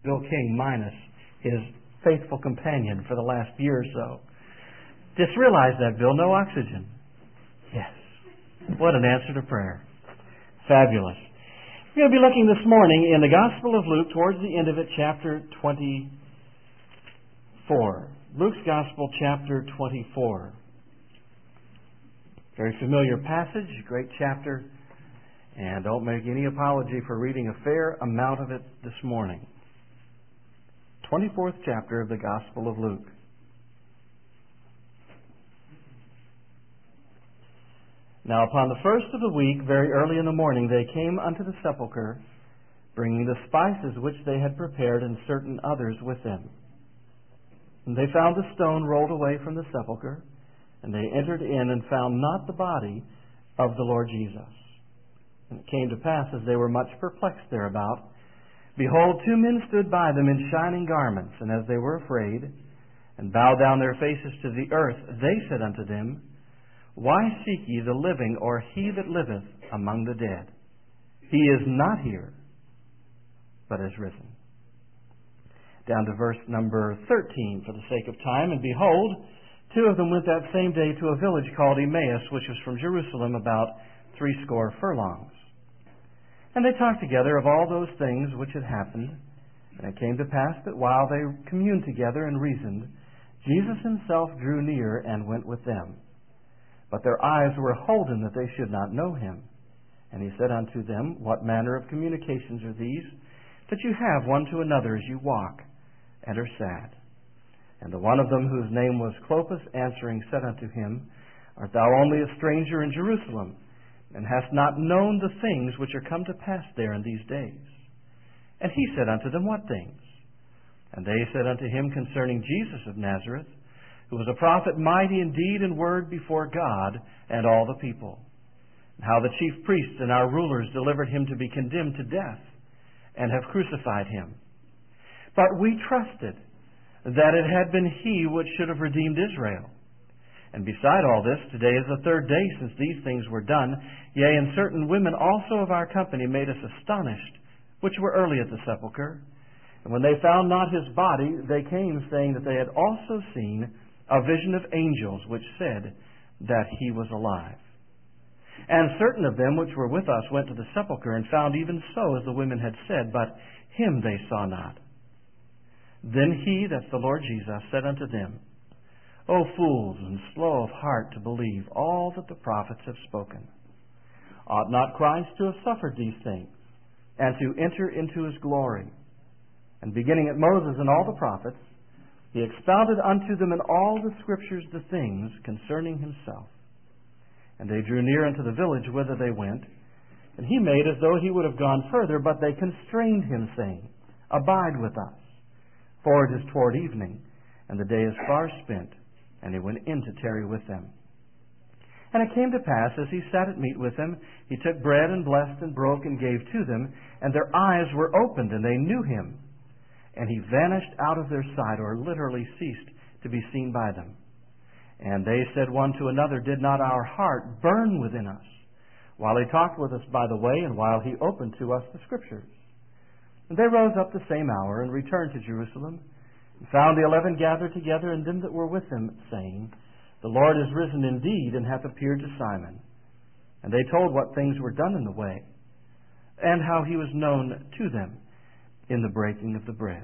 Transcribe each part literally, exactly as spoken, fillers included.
Bill King minus his faithful companion for the last year or so. Just realize that, Bill. No oxygen. Yes. What an answer to prayer. Fabulous. We're going to be looking this morning in the Gospel of Luke, towards the end of it, chapter twenty-four. Luke's Gospel, chapter twenty-four. Very familiar passage, great chapter, and don't make any apology for reading a fair amount of it this morning. twenty-fourth chapter of the Gospel of Luke. Now upon the first of the week, very early in the morning, they came unto the sepulchre, bringing the spices which they had prepared, and certain others with them. And they found the stone rolled away from the sepulchre, and they entered in and found not the body of the Lord Jesus. And it came to pass, as they were much perplexed thereabout, behold, two men stood by them in shining garments, and as they were afraid, and bowed down their faces to the earth, they said unto them, Why seek ye the living, or he that liveth among the dead? He is not here, but is risen. Down to verse number thirteen, for the sake of time. And behold, two of them went that same day to a village called Emmaus, which was from Jerusalem about threescore furlongs. And they talked together of all those things which had happened. And it came to pass that while they communed together and reasoned, Jesus himself drew near and went with them. But their eyes were holden that they should not know him. And he said unto them, What manner of communications are these that you have one to another as you walk and are sad? And the one of them, whose name was Clopas, answering said unto him, Art thou only a stranger in Jerusalem, and hast not known the things which are come to pass there in these days? And he said unto them, What things? And they said unto him concerning Jesus of Nazareth, who was a prophet mighty in deed and word before God and all the people, and how the chief priests and our rulers delivered him to be condemned to death, and have crucified him. But we trusted that it had been he which should have redeemed Israel. And beside all this, today is the third day since these things were done. Yea, and certain women also of our company made us astonished, which were early at the sepulchre. And when they found not his body, they came, saying that they had also seen a vision of angels, which said that he was alive. And certain of them which were with us went to the sepulchre, and found even so as the women had said, but him they saw not. Then he, that's the Lord Jesus, said unto them, O fools, and slow of heart to believe all that the prophets have spoken. Ought not Christ to have suffered these things, and to enter into his glory? And beginning at Moses and all the prophets, he expounded unto them in all the Scriptures the things concerning himself. And they drew near unto the village whither they went, and he made as though he would have gone further, but they constrained him, saying, Abide with us, for it is toward evening, and the day is far spent. And he went in to tarry with them. And it came to pass, as he sat at meat with them, he took bread and blessed and broke and gave to them, and their eyes were opened, and they knew him. And he vanished out of their sight, or literally ceased to be seen by them. And they said one to another, Did not our heart burn within us, while he talked with us by the way, and while he opened to us the Scriptures? And they rose up the same hour, and returned to Jerusalem, and found the eleven gathered together, and them that were with them, saying, The Lord is risen indeed, and hath appeared to Simon. And they told what things were done in the way, and how he was known to them in the breaking of the bread.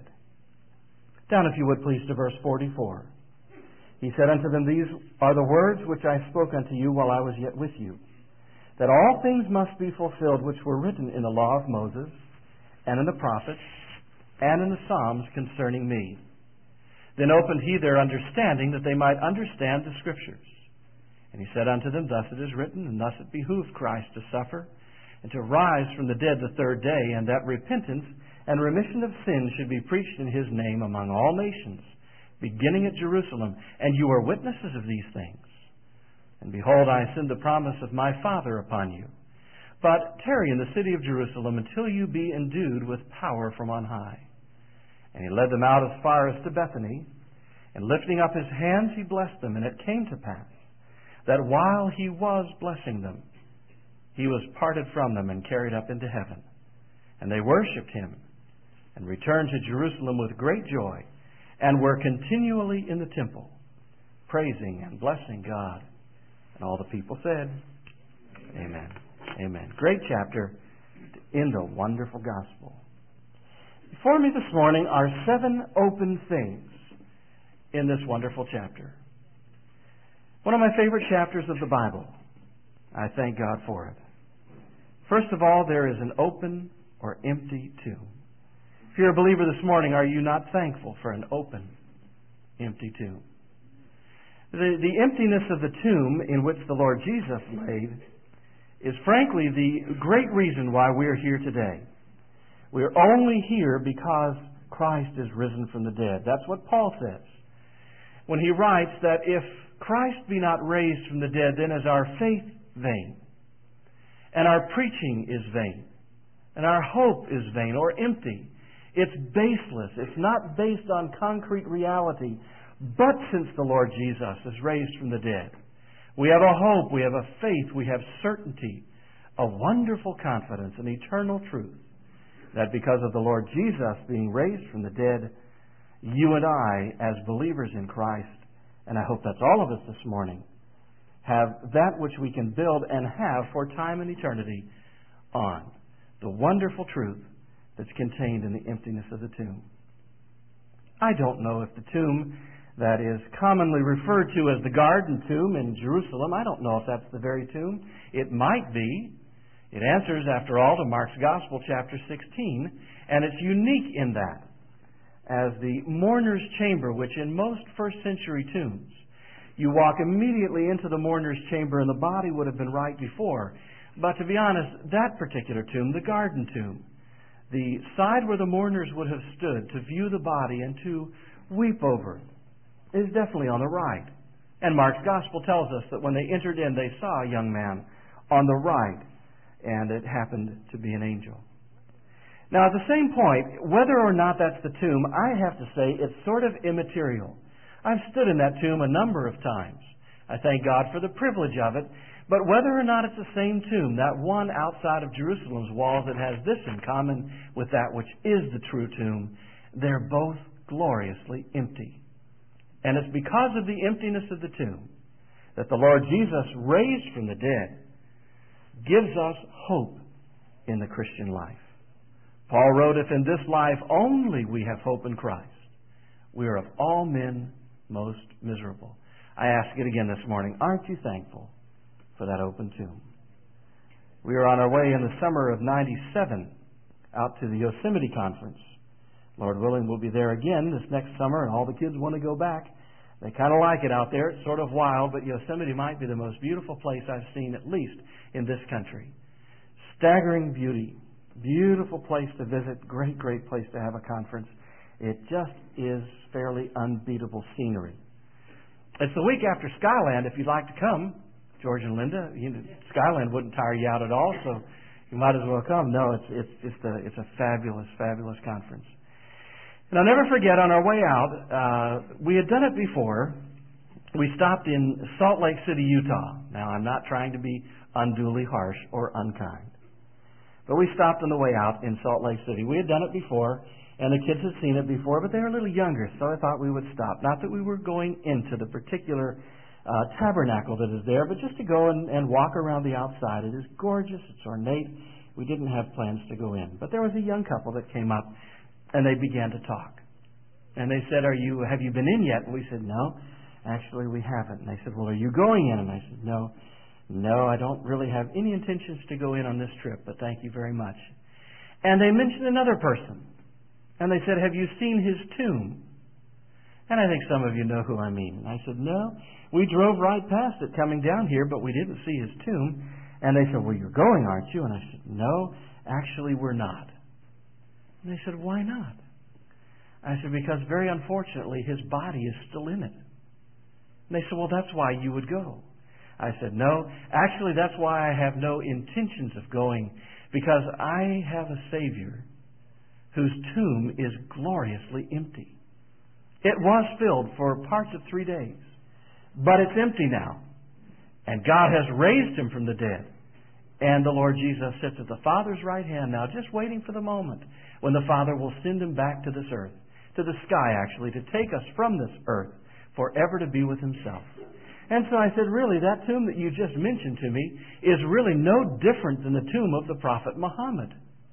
Down, if you would please, to verse forty-four. He said unto them, These are the words which I spoke unto you while I was yet with you, that all things must be fulfilled which were written in the law of Moses, and in the prophets, and in the Psalms concerning me. Then opened he their understanding, that they might understand the Scriptures. And he said unto them, Thus it is written, and thus it behooved Christ to suffer, and to rise from the dead the third day, and that repentance and remission of sins should be preached in his name among all nations, beginning at Jerusalem. And you are witnesses of these things. And behold, I send the promise of my Father upon you. But tarry in the city of Jerusalem until you be endued with power from on high. And he led them out as far as to Bethany, and lifting up his hands he blessed them. And it came to pass that while he was blessing them, he was parted from them and carried up into heaven. And they worshipped him and returned to Jerusalem with great joy, and were continually in the temple, praising and blessing God. And all the people said, Amen. Amen. Great chapter to end a wonderful gospel. Before me this morning are seven open things in this wonderful chapter. One of my favorite chapters of the Bible. I thank God for it. First of all, there is an open or empty tomb. If you're a believer this morning, are you not thankful for an open, empty tomb? The, the emptiness of the tomb in which the Lord Jesus laid is frankly the great reason why we're here today. We're only here because Christ is risen from the dead. That's what Paul says when he writes that if Christ be not raised from the dead, then is our faith vain, and our preaching is vain, and our hope is vain or empty. It's baseless. It's not based on concrete reality. But since the Lord Jesus is raised from the dead, we have a hope, we have a faith, we have certainty, a wonderful confidence, an eternal truth, that because of the Lord Jesus being raised from the dead, you and I, as believers in Christ, and I hope that's all of us this morning, have that which we can build and have for time and eternity on. The wonderful truth that's contained in the emptiness of the tomb. I don't know if the tomb that is commonly referred to as the Garden Tomb in Jerusalem, I don't know if that's the very tomb. It might be. It answers, after all, to Mark's Gospel, chapter sixteen, and it's unique in that, as the mourner's chamber, which in most first century tombs, you walk immediately into the mourner's chamber and the body would have been right before. But to be honest, that particular tomb, the Garden Tomb, the side where the mourners would have stood to view the body and to weep over it, is definitely on the right. And Mark's Gospel tells us that when they entered in, they saw a young man on the right, and it happened to be an angel. Now, at the same point, whether or not that's the tomb, I have to say it's sort of immaterial. I've stood in that tomb a number of times. I thank God for the privilege of it. But whether or not it's the same tomb, that one outside of Jerusalem's walls that has this in common with that which is the true tomb, they're both gloriously empty. And it's because of the emptiness of the tomb that the Lord Jesus, raised from the dead, gives us hope in the Christian life. Paul wrote, if in this life only we have hope in Christ, we are of all men most miserable. I ask it again this morning, aren't you thankful for that open tomb? We are on our way in the summer of ninety-seven out to the Yosemite Conference. Lord willing, we'll be there again this next summer, and all the kids want to go back. They kind of like it out there. It's sort of wild, but Yosemite might be the most beautiful place I've seen, at least in this country. Staggering beauty. Beautiful place to visit. Great, great place to have a conference. It just is fairly unbeatable scenery. It's the week after Skyland. If you'd like to come, George and Linda, you know, Skyland wouldn't tire you out at all, so you might as well come. No, it's it's just a it's a fabulous, fabulous conference. And I'll never forget, on our way out, uh, we had done it before. We stopped in Salt Lake City, Utah. Now, I'm not trying to be unduly harsh or unkind, but we stopped on the way out in Salt Lake City. We had done it before, and the kids had seen it before, but they were a little younger, so I thought we would stop. Not that we were going into the particular uh, tabernacle that is there, but just to go and, and walk around the outside. It is gorgeous. It's ornate. We didn't have plans to go in. But there was a young couple that came up, and they began to talk. And they said, "Are you? Have you been in yet?" And we said, "No, actually we haven't." And they said, "Well, are you going in?" And I said, "No, no, I don't really have any intentions to go in on this trip, but thank you very much." And they mentioned another person. And they said, "Have you seen his tomb?" And I think some of you know who I mean. And I said, "No, we drove right past it coming down here, but we didn't see his tomb." And they said, "Well, you're going, aren't you?" And I said, "No, actually we're not." And they said, "Why not?" I said, "Because very unfortunately his body is still in it." And they said, "Well, that's why you would go." I said, "No, actually that's why I have no intentions of going, because I have a Savior whose tomb is gloriously empty. It was filled for parts of three days, but it's empty now. And God has raised him from the dead. And the Lord Jesus sits at the Father's right hand now, just waiting for the moment when the Father will send Him back to this earth, to the sky actually, to take us from this earth forever to be with Himself. And so I said, really, that tomb that you just mentioned to me is really no different than the tomb of the Prophet Muhammad.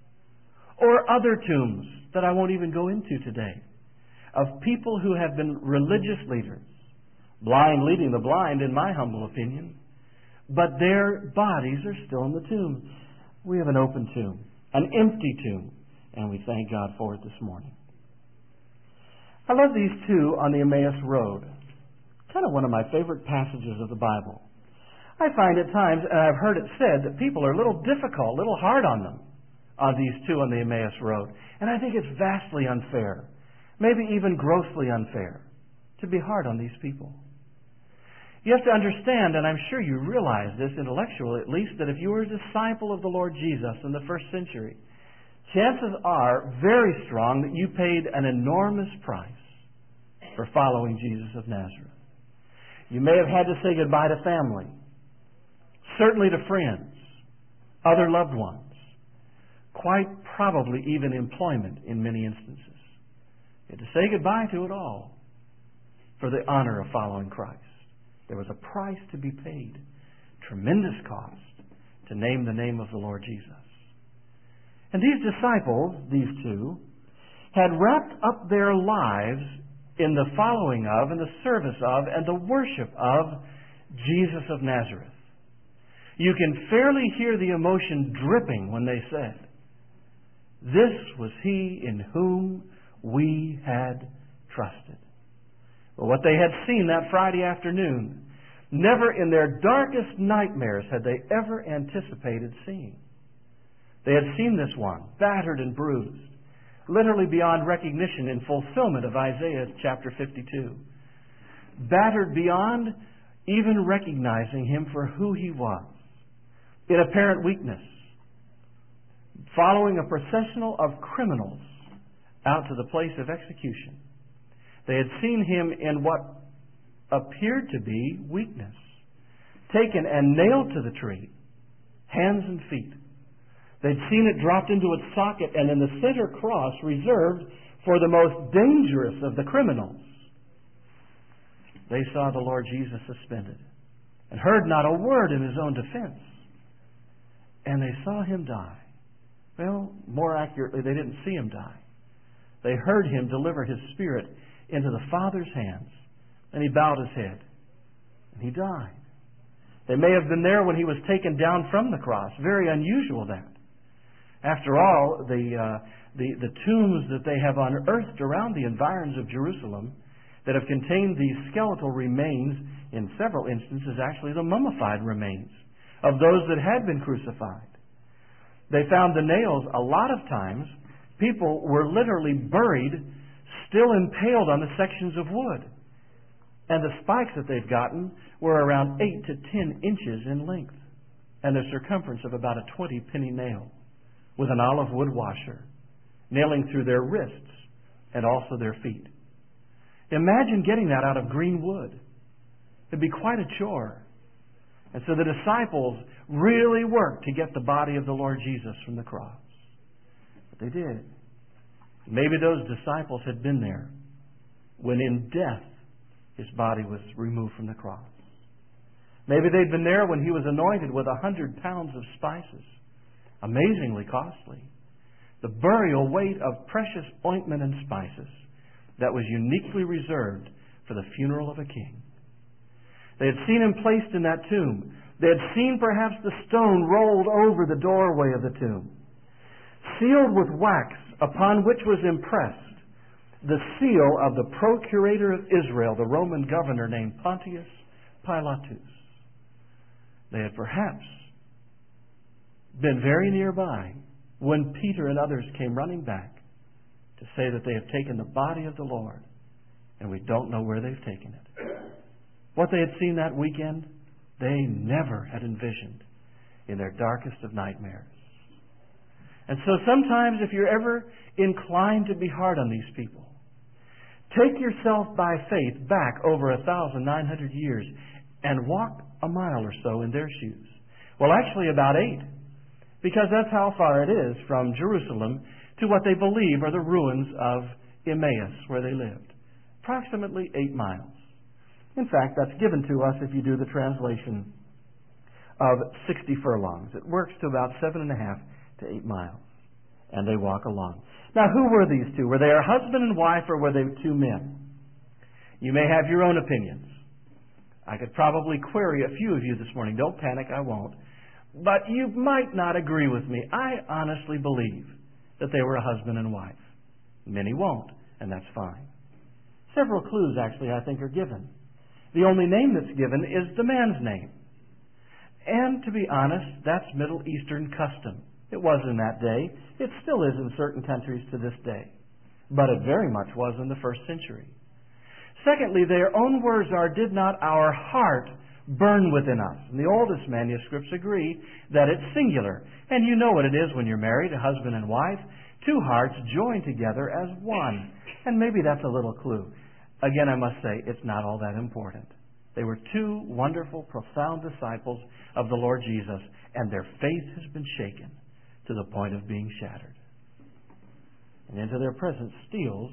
Or other tombs that I won't even go into today, of people who have been religious leaders, blind leading the blind, in my humble opinion, but their bodies are still in the tomb. We have an open tomb, an empty tomb, and we thank God for it this morning. I love these two on the Emmaus Road. Kind of one of my favorite passages of the Bible. I find at times, and I've heard it said, that people are a little difficult, a little hard on them, on these two on the Emmaus Road. And I think it's vastly unfair, maybe even grossly unfair, to be hard on these people. You have to understand, and I'm sure you realize this intellectually at least, that if you were a disciple of the Lord Jesus in the first century, chances are very strong that you paid an enormous price for following Jesus of Nazareth. You may have had to say goodbye to family, certainly to friends, other loved ones, quite probably even employment in many instances. You had to say goodbye to it all for the honor of following Christ. There was a price to be paid, tremendous cost, to name the name of the Lord Jesus. And these disciples, these two, had wrapped up their lives in the following of, and the service of, and the worship of Jesus of Nazareth. You can fairly hear the emotion dripping when they said, "This was He in whom we had trusted." But what they had seen that Friday afternoon, never in their darkest nightmares had they ever anticipated seeing. They had seen this one, battered and bruised, literally beyond recognition in fulfillment of Isaiah chapter fifty-two. Battered beyond even recognizing Him for who He was, in apparent weakness, following a processional of criminals out to the place of execution. They had seen Him in what appeared to be weakness, taken and nailed to the tree, hands and feet. They'd seen it dropped into its socket and in the center cross reserved for the most dangerous of the criminals. They saw the Lord Jesus suspended and heard not a word in His own defense. And they saw Him die. Well, more accurately, they didn't see Him die. They heard Him deliver His spirit into the Father's hands. And He bowed His head. And He died. They may have been there when He was taken down from the cross. Very unusual, that. After all, the, uh, the, the tombs that they have unearthed around the environs of Jerusalem that have contained these skeletal remains, in several instances actually the mummified remains of those that had been crucified. They found the nails, a lot of times, people were literally buried, still impaled on the sections of wood. And the spikes that they've gotten were around eight to ten inches in length, and the circumference of about a twenty penny nail, with an olive wood washer, nailing through their wrists and also their feet. Imagine getting that out of green wood. It'd be quite a chore. And so the disciples really worked to get the body of the Lord Jesus from the cross. But they did. Maybe those disciples had been there when in death His body was removed from the cross. Maybe they'd been there when He was anointed with a hundred pounds of spices, amazingly costly. The burial weight of precious ointment and spices that was uniquely reserved for the funeral of a king. They had seen Him placed in that tomb. They had seen perhaps the stone rolled over the doorway of the tomb, sealed with wax upon which was impressed the seal of the procurator of Israel, the Roman governor named Pontius Pilatus. They had perhaps been very nearby when Peter and others came running back to say that they have taken the body of the Lord and we don't know where they've taken it. What they had seen that weekend, they never had envisioned in their darkest of nightmares. And so sometimes if you're ever inclined to be hard on these people, take yourself by faith back over a thousand nine hundred years and walk a mile or so in their shoes. Well, actually about eight. because that's how far it is from Jerusalem to what they believe are the ruins of Emmaus, where they lived. Approximately eight miles. In fact, that's given to us if you do the translation of sixty furlongs. It works to about seven and a half to eight miles. And they walk along. Now, who were these two? Were they a husband and wife, or were they two men? You may have your own opinions. I could probably query a few of you this morning. Don't panic, I won't. But you might not agree with me. I honestly believe that they were a husband and wife. Many won't, and that's fine. Several clues, actually, I think are given. The only name that's given is the man's name. And to be honest, that's Middle Eastern custom. It was in that day. It still is in certain countries to this day. But it very much was in the first century. Secondly, their own words are, "Did not our heart burn within us?" And the oldest manuscripts agree that it's singular. And you know what it is when you're married, a husband and wife. Two hearts joined together as one. And maybe that's a little clue. Again, I must say, it's not all that important. They were two wonderful, profound disciples of the Lord Jesus, and their faith has been shaken to the point of being shattered. And into their presence steals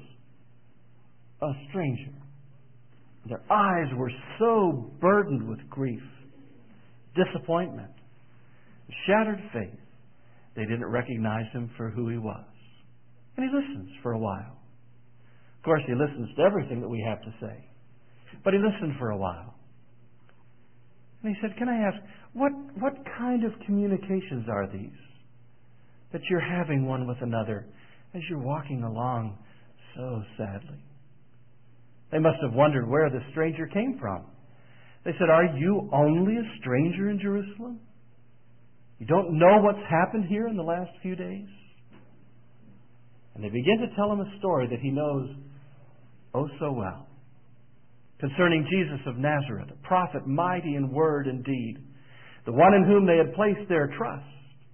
a stranger. Their eyes were so burdened with grief, disappointment, shattered faith, they didn't recognize him for who he was. And he listens for a while. Of course, he listens to everything that we have to say. But he listened for a while. And he said, "Can I ask, what, what kind of communications are these that you're having one with another as you're walking along so sadly?" They must have wondered where the stranger came from. They said, "Are you only a stranger in Jerusalem? You don't know what's happened here in the last few days?" And they begin to tell him a story that he knows oh so well, concerning Jesus of Nazareth, a prophet mighty in word and deed, the one in whom they had placed their trust.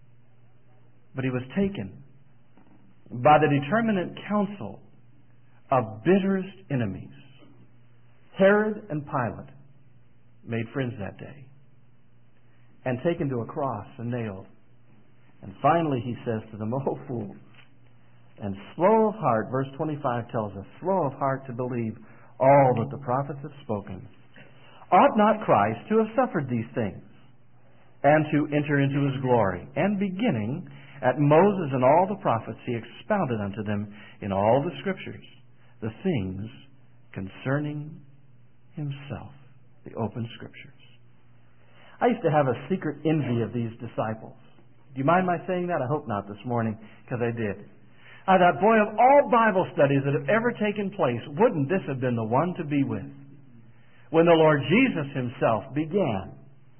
But he was taken by the determinate counsel of bitterest enemies. Herod and Pilate made friends that day, and taken to a cross and nailed. And finally he says to them, "Oh, fools, and slow of heart," verse twenty-five tells us, "slow of heart to believe all that the prophets have spoken. Ought not Christ to have suffered these things, and to enter into his glory?" And beginning at Moses and all the prophets, he expounded unto them in all the Scriptures the things concerning himself, the open Scriptures. I used to have a secret envy of these disciples. Do you mind my saying that? I hope not this morning, because I did. I thought, boy, of all Bible studies that have ever taken place, wouldn't this have been the one to be with? When the Lord Jesus himself began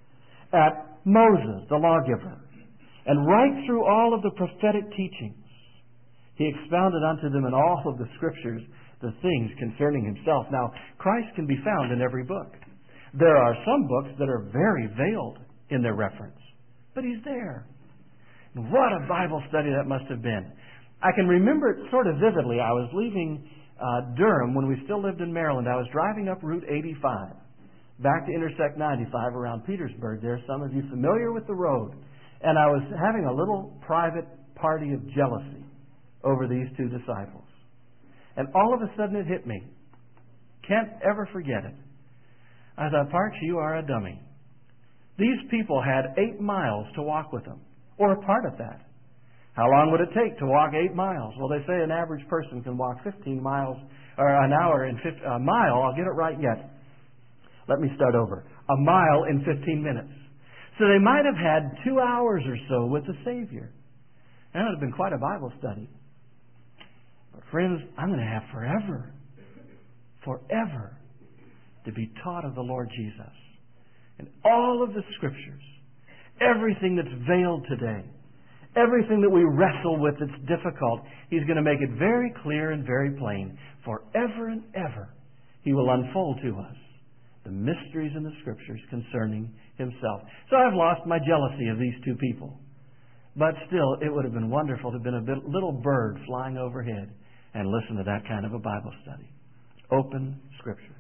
at Moses, the lawgiver, and right through all of the prophetic teachings, he expounded unto them in all of the Scriptures the things concerning himself. Now, Christ can be found in every book. There are some books that are very veiled in their reference, but he's there. And what a Bible study that must have been. I can remember it sort of vividly. I was leaving uh, Durham when we still lived in Maryland. I was driving up Route eighty-five, back to intersect ninety-five around Petersburg there. Some of you familiar with the road. And I was having a little private party of jealousy over these two disciples. And all of a sudden it hit me. Can't ever forget it. I thought, Parks, you are a dummy. These people had eight miles to walk with them, or a part of that. How long would it take to walk eight miles? Well, they say an average person can walk fifteen miles, or an hour in fifty, a mile. I'll get it right yet. Let me start over. A mile in fifteen minutes. So they might have had two hours or so with the Savior. That would have been quite a Bible study. But friends, I'm going to have forever, forever to be taught of the Lord Jesus. And all of the Scriptures, everything that's veiled today, everything that we wrestle with that's difficult, He's going to make it very clear and very plain. Forever and ever, He will unfold to us the mysteries in the Scriptures concerning Himself. So I've lost my jealousy of these two people. But still, it would have been wonderful to have been a bit, little bird flying overhead and listen to that kind of a Bible study. Open Scriptures.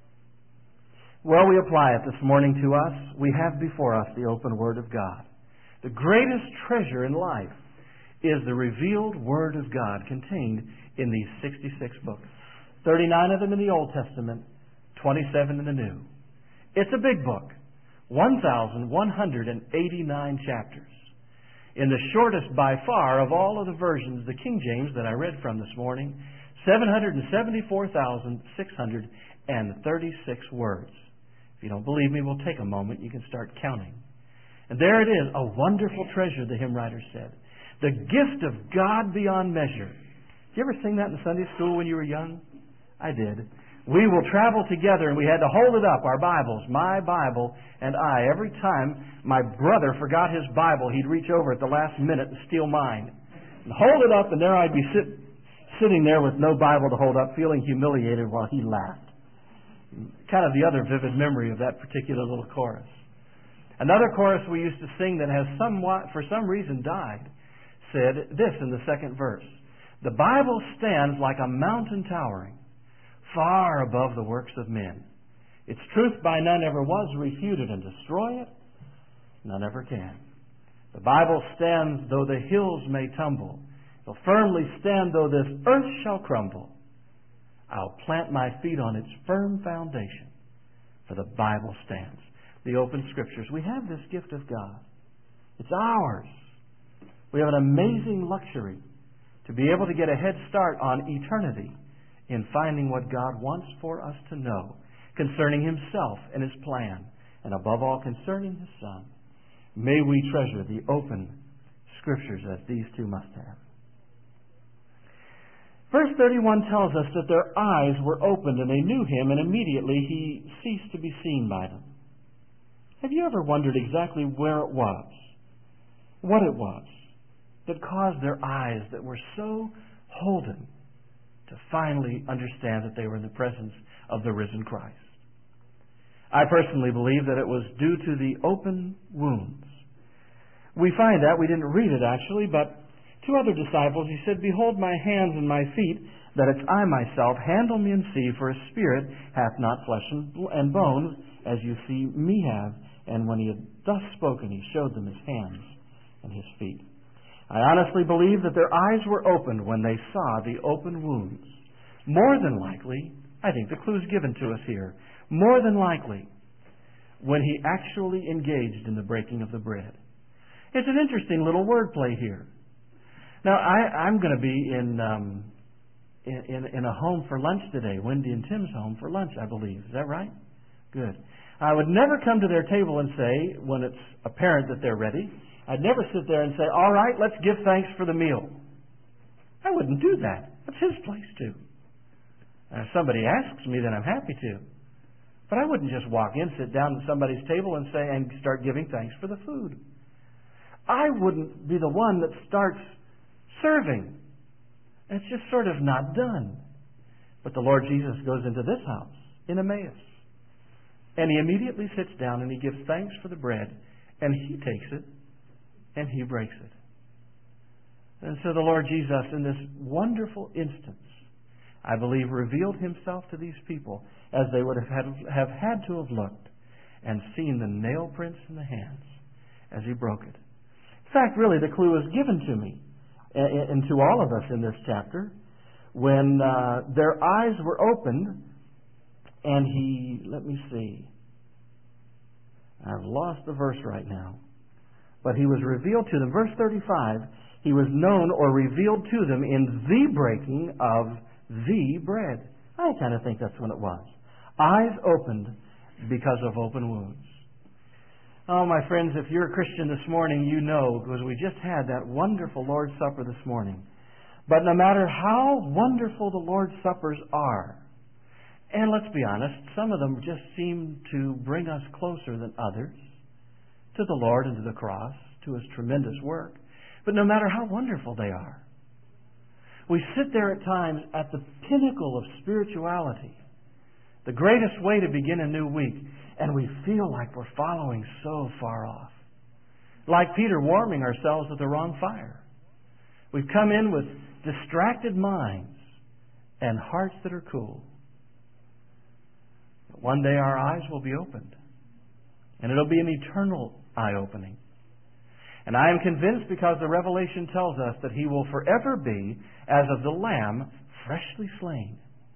Well, we apply it this morning to us. We have before us the open Word of God. The greatest treasure in life is the revealed Word of God contained in these sixty-six books. thirty-nine of them in the Old Testament, twenty-seven in the New. It's a big book, one thousand one hundred eighty-nine chapters. In the shortest by far of all of the versions, the King James that I read from this morning, seven hundred seventy-four thousand six hundred thirty-six words. If you don't believe me, we'll take a moment. You can start counting. And there it is, a wonderful treasure, the hymn writer said. The gift of God beyond measure. Did you ever sing that in Sunday school when you were young? I did. We will travel together, and we had to hold it up, our Bibles, my Bible and I. Every time my brother forgot his Bible, he'd reach over at the last minute and steal mine. And hold it up, and there I'd be sit, sitting there with no Bible to hold up, feeling humiliated while he laughed. Kind of the other vivid memory of that particular little chorus. Another chorus we used to sing that has somewhat, for some reason, died, said this in the second verse. The Bible stands like a mountain towering, far above the works of men. Its truth by none ever was refuted, and destroy it none ever can. The Bible stands though the hills may tumble. It'll firmly stand though this earth shall crumble. I'll plant my feet on its firm foundation, for the Bible stands. The open Scriptures. We have this gift of God. It's ours. We have an amazing luxury to be able to get a head start on eternity in finding what God wants for us to know concerning Himself and His plan, and above all concerning His Son. May we treasure the open Scriptures as these two must have. Verse thirty-one tells us that their eyes were opened and they knew Him, and immediately He ceased to be seen by them. Have you ever wondered exactly where it was, what it was, that caused their eyes that were so holden to finally understand that they were in the presence of the risen Christ? I personally believe that it was due to the open wounds. We find that, we didn't read it actually, but to other disciples He said, Behold my hands and my feet, that it's I myself, handle me and see, for a spirit hath not flesh and bones, as you see me have. And when He had thus spoken, He showed them His hands and His feet. I honestly believe that their eyes were opened when they saw the open wounds. More than likely, I think the clue's given to us here, more than likely, when He actually engaged in the breaking of the bread. It's an interesting little wordplay here. Now, I, I'm going to be in, um, in, in in a home for lunch today, Wendy and Tim's home for lunch, I believe. Is that right? Good. I would never come to their table and say, when it's apparent that they're ready, I'd never sit there and say, all right, let's give thanks for the meal. I wouldn't do that. That's His place too. And if somebody asks me, then I'm happy to. But I wouldn't just walk in, sit down at somebody's table and say, and start giving thanks for the food. I wouldn't be the one that starts serving. It's just sort of not done. But the Lord Jesus goes into this house in Emmaus. And He immediately sits down and He gives thanks for the bread, and He takes it and He breaks it. And so the Lord Jesus, in this wonderful instance, I believe, revealed Himself to these people as they would have had, have had to have looked and seen the nail prints in the hands as He broke it. In fact, really, the clue is given to me and to all of us in this chapter when uh, their eyes were opened. And He, let me see, I've lost the verse right now. But He was revealed to them. Verse thirty-five, He was known or revealed to them in the breaking of the bread. I kind of think that's when it was. Eyes opened because of open wounds. Oh, my friends, if you're a Christian this morning, you know, because we just had that wonderful Lord's Supper this morning. But no matter how wonderful the Lord's Suppers are, and let's be honest, some of them just seem to bring us closer than others to the Lord and to the cross, to His tremendous work. But no matter how wonderful they are, we sit there at times at the pinnacle of spirituality, the greatest way to begin a new week, and we feel like we're following so far off. Like Peter, warming ourselves with the wrong fire. We've come in with distracted minds and hearts that are cool. One day our eyes will be opened. And it'll be an eternal eye-opening. And I am convinced, because the Revelation tells us that He will forever be as of the Lamb freshly slain,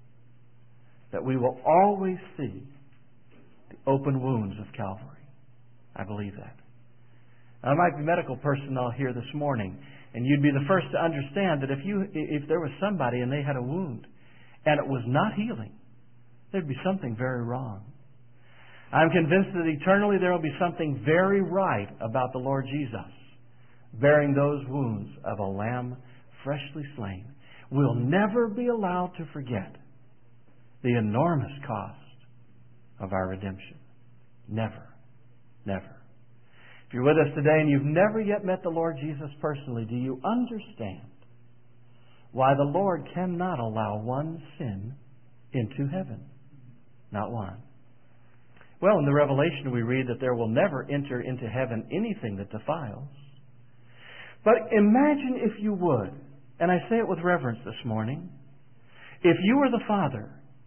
that we will always see the open wounds of Calvary. I believe that. Now, there might be medical personnel here this morning, and you'd be the first to understand that if you if there was somebody and they had a wound and it was not healing, there'd be something very wrong. I'm convinced that eternally there will be something very right about the Lord Jesus bearing those wounds of a lamb freshly slain. We'll never be allowed to forget the enormous cost of our redemption. Never. Never. If you're with us today and you've never yet met the Lord Jesus personally, do you understand why the Lord cannot allow one sin into heaven? Not one. Well, in the Revelation we read that there will never enter into heaven anything that defiles. But imagine, if you would, and I say it with reverence this morning, if you were the Father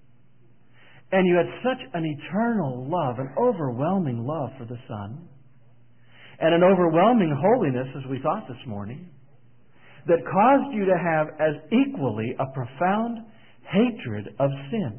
and you had such an eternal love, an overwhelming love for the Son, and an overwhelming holiness, as we thought this morning, that caused you to have as equally a profound hatred of sin.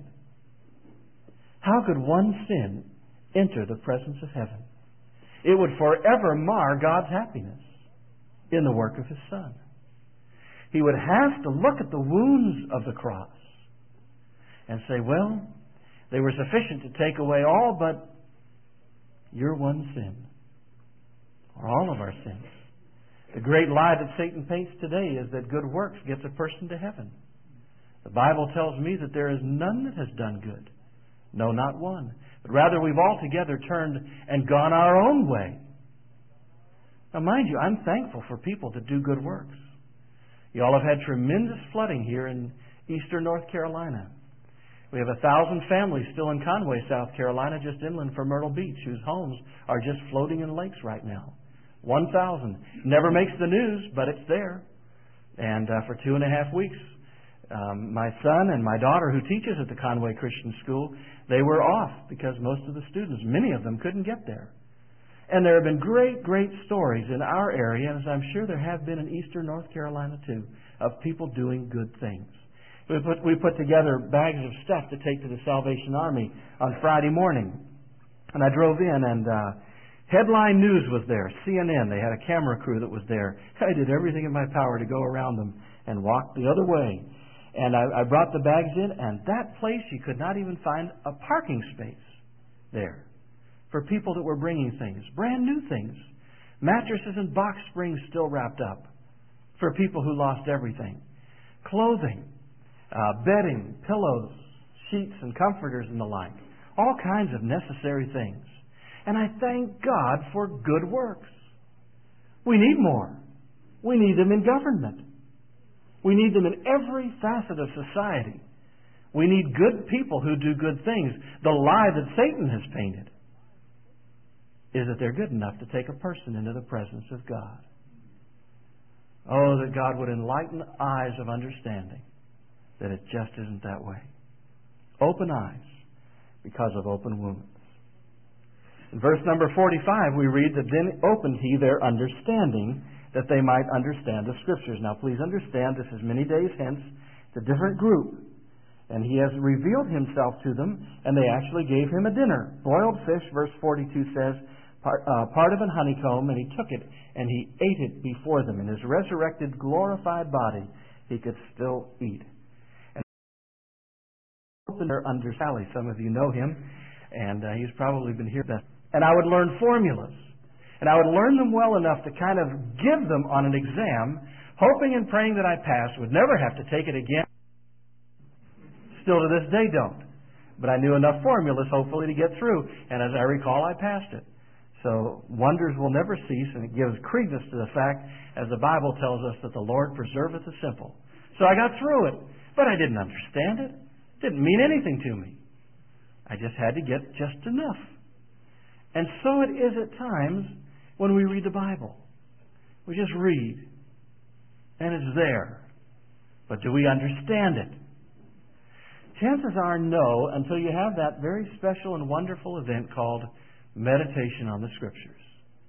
How could one sin enter the presence of heaven? It would forever mar God's happiness in the work of His Son. He would have to look at the wounds of the cross and say, well, they were sufficient to take away all but your one sin, or all of our sins. The great lie that Satan paints today is that good works gets a person to heaven. The Bible tells me that there is none that has done good. No, not one. But rather we've altogether turned and gone our own way. Now mind you, I'm thankful for people to do good works. You all have had tremendous flooding here in eastern North Carolina. We have a thousand families still in Conway, South Carolina, just inland from Myrtle Beach, whose homes are just floating in lakes right now. One thousand. Never makes the news, but it's there. And uh, for two and a half weeks, um, my son and my daughter, who teaches at the Conway Christian School, they were off because most of the students, many of them, couldn't get there. And there have been great, great stories in our area, as I'm sure there have been in eastern North Carolina too, of people doing good things. We put, we put together bags of stuff to take to the Salvation Army on Friday morning. And I drove in, and uh, headline news was there, C N N. They had a camera crew that was there. I did everything in my power to go around them and walk the other way. And I, I brought the bags in, and that place, you could not even find a parking space there for people that were bringing things, brand new things, mattresses and box springs still wrapped up for people who lost everything, clothing, uh, bedding, pillows, sheets and comforters and the like, all kinds of necessary things. And I thank God for good works. We need more. We need them in government. We need them in every facet of society. We need good people who do good things. The lie that Satan has painted is that they're good enough to take a person into the presence of God. Oh, that God would enlighten eyes of understanding that it just isn't that way. Open eyes because of open wounds. In verse number forty-five, we read that then opened He their understanding, that they might understand the Scriptures. Now, please understand, this is many days hence. It's a different group. And He has revealed Himself to them, and they actually gave Him a dinner. Boiled fish, verse forty-two says, part, uh, part of an honeycomb, and He took it, and He ate it before them. In His resurrected, glorified body, He could still eat. And open their under Sally. Some of you know him, and uh, he's probably been here best. And I would learn formulas. And I would learn them well enough to kind of give them on an exam, hoping and praying that I passed, would never have to take it again. Still to this day don't. But I knew enough formulas, hopefully, to get through. And as I recall, I passed it. So wonders will never cease, and it gives credence to the fact, as the Bible tells us, that the Lord preserveth the simple. So I got through it, but I didn't understand it. It didn't mean anything to me. I just had to get just enough. And so it is at times when we read the Bible. We just read, and it's there. But do we understand it? Chances are no, until you have that very special and wonderful event called meditation on the Scriptures.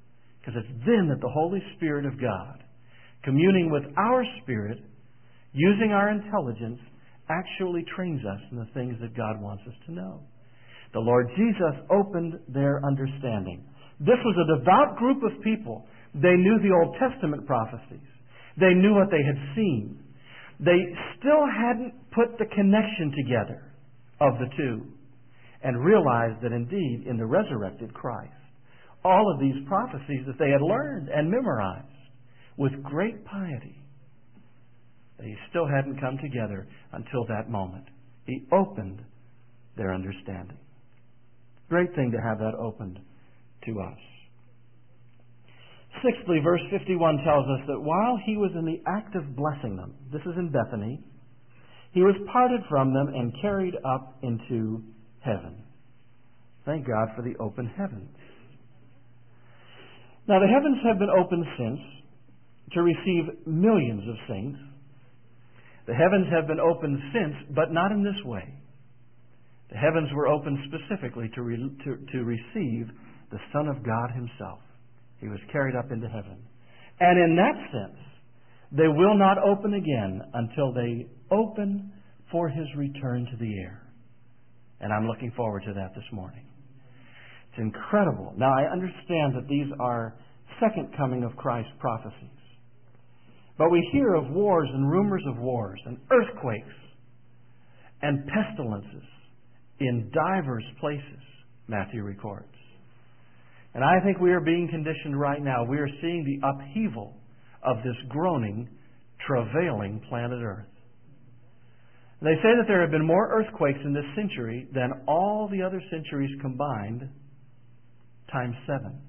Because it's then that the Holy Spirit of God, communing with our spirit, using our intelligence, actually trains us in the things that God wants us to know. The Lord Jesus opened their understanding. This was a devout group of people. They knew the Old Testament prophecies. They knew what they had seen. They still hadn't put the connection together of the two and realized that indeed in the resurrected Christ, all of these prophecies that they had learned and memorized with great piety, they still hadn't come together until that moment. He opened their understanding. Great thing to have that opened to us. Sixthly, verse fifty-one tells us that while he was in the act of blessing them, this is in Bethany, he was parted from them and carried up into heaven. Thank God for the open heavens. Now, the heavens have been opened since to receive millions of saints. The heavens have been opened since, but not in this way. The heavens were opened specifically to, re, to, to receive the Son of God Himself. He was carried up into heaven. And in that sense, they will not open again until they open for His return to the air. And I'm looking forward to that this morning. It's incredible. Now, I understand that these are second coming of Christ prophecies. But we hear of wars and rumors of wars and earthquakes and pestilences in divers places, Matthew records. And I think we are being conditioned right now. We are seeing the upheaval of this groaning, travailing planet Earth. They say that there have been more earthquakes in this century than all the other centuries combined, times seven.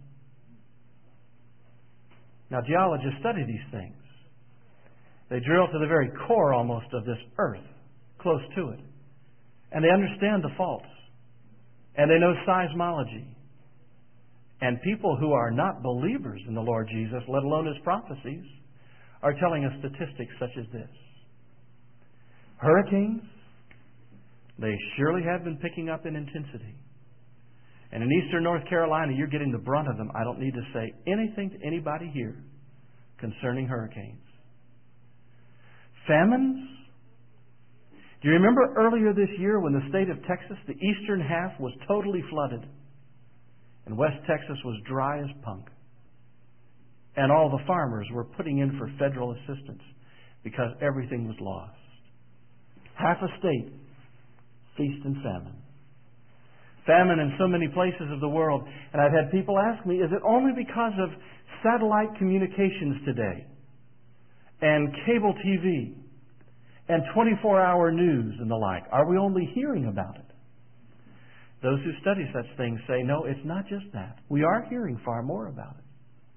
Now, geologists study these things. They drill to the very core almost of this earth, close to it. And they understand the faults. And they know seismology. And people who are not believers in the Lord Jesus, let alone His prophecies, are telling us statistics such as this. Hurricanes, they surely have been picking up in intensity. And in eastern North Carolina, you're getting the brunt of them. I don't need to say anything to anybody here concerning hurricanes. Famines. Do you remember earlier this year when the state of Texas, the eastern half, was totally flooded? And West Texas was dry as punk. And all the farmers were putting in for federal assistance because everything was lost. Half a state, feast and famine. Famine in so many places of the world. And I've had people ask me, is it only because of satellite communications today? And cable T V? And twenty-four hour news and the like? Are we only hearing about it? Those who study such things say, no, it's not just that. We are hearing far more about it.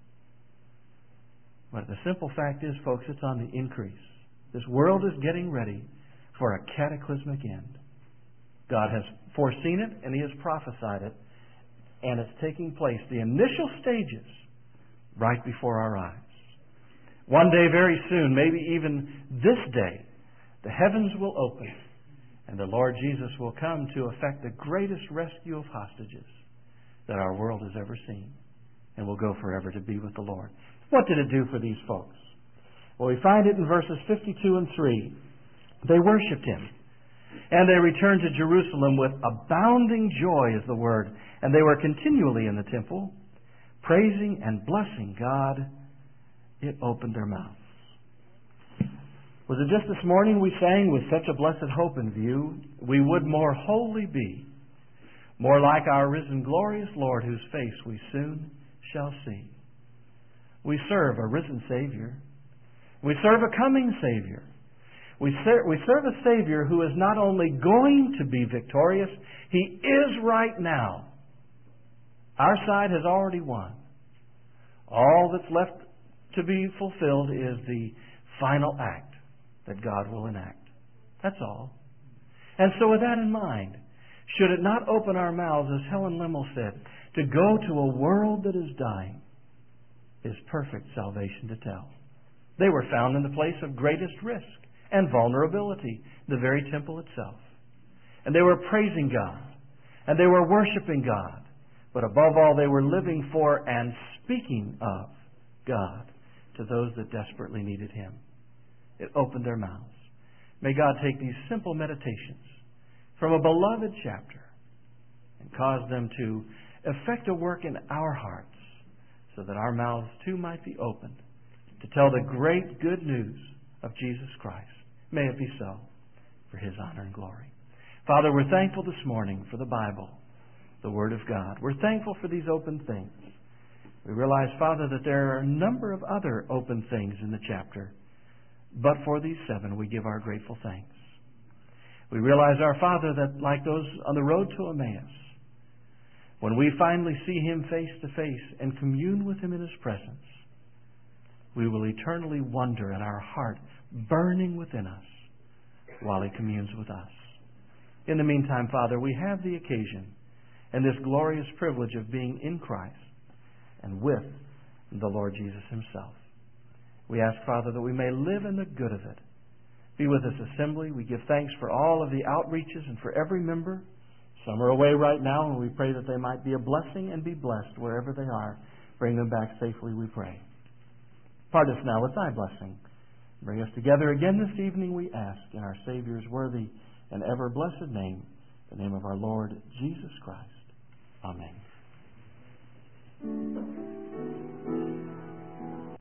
But the simple fact is, folks, it's on the increase. This world is getting ready for a cataclysmic end. God has foreseen it and He has prophesied it, and it's taking place, the initial stages, right before our eyes. One day, very soon, maybe even this day, the heavens will open and the Lord Jesus will come to effect the greatest rescue of hostages that our world has ever seen, and will go forever to be with the Lord. What did it do for these folks? Well, we find it in verses fifty-two and three. They worshipped Him, and they returned to Jerusalem with abounding joy, is the word, and they were continually in the temple, praising and blessing God. It opened their mouths. Was it just this morning we sang, with such a blessed hope in view, we would more wholly be, more like our risen glorious Lord, whose face we soon shall see. We serve a risen Savior. We serve a coming Savior. We serve, we serve a Savior who is not only going to be victorious, He is right now. Our side has already won. All that's left to be fulfilled is the final act that God will enact. That's all. And so with that in mind, should it not open our mouths, as Helen Lemmel said, to go to a world that is dying is perfect salvation to tell. They were found in the place of greatest risk and vulnerability, the very temple itself. And they were praising God. And they were worshiping God. But above all, they were living for and speaking of God to those that desperately needed Him. It opened their mouths. May God take these simple meditations from a beloved chapter and cause them to effect a work in our hearts so that our mouths too might be opened to tell the great good news of Jesus Christ. May it be so for His honor and glory. Father, we're thankful this morning for the Bible, the Word of God. We're thankful for these open things. We realize, Father, that there are a number of other open things in the chapter, but for these seven we give our grateful thanks. We realize, our Father, that like those on the road to Emmaus, when we finally see Him face to face and commune with Him in His presence, we will eternally wonder at our heart burning within us while He communes with us. In the meantime, Father, we have the occasion and this glorious privilege of being in Christ and with the Lord Jesus Himself. We ask, Father, that we may live in the good of it. Be with this assembly. We give thanks for all of the outreaches and for every member. Some are away right now, and we pray that they might be a blessing and be blessed wherever they are. Bring them back safely, we pray. Part us now with Thy blessing. Bring us together again this evening, we ask, in our Savior's worthy and ever blessed name, the name of our Lord Jesus Christ. Amen.